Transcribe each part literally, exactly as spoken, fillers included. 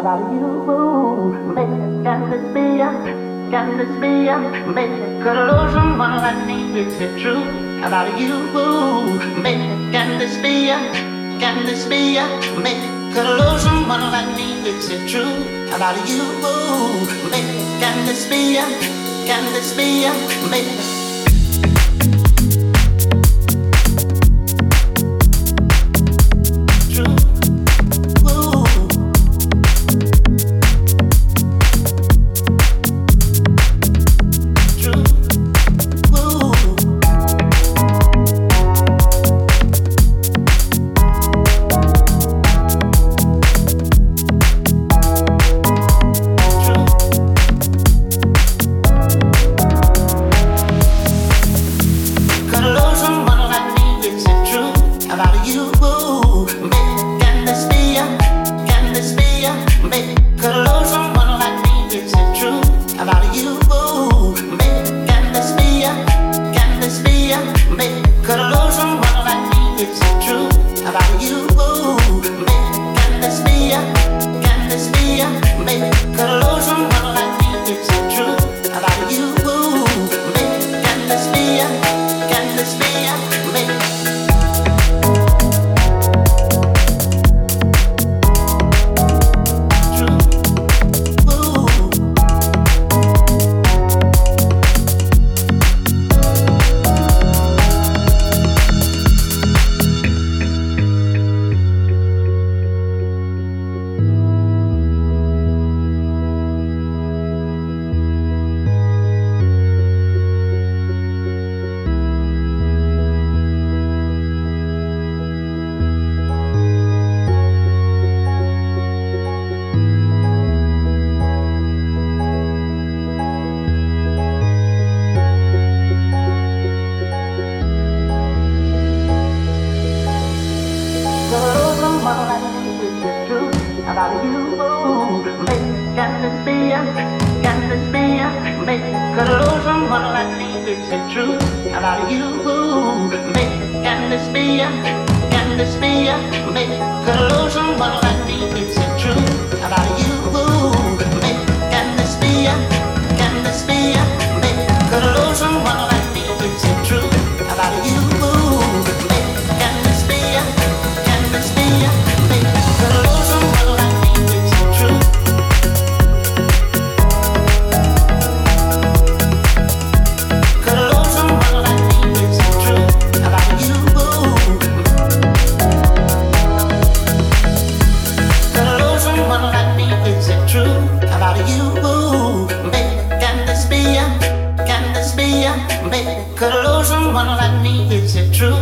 about you. Maybe can this be ya? Can this be ya? Maybe could lose someone like me. Is it true about you? Maybe can this be ya? Can this be ya? Maybe could lose someone like me. Is it true about you? Maybe can this be ya? Can this be ya? Maybe.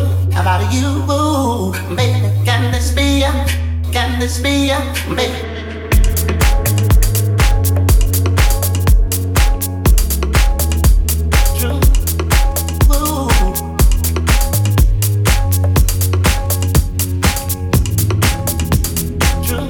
Can this be ya? Can this be ya? Baby.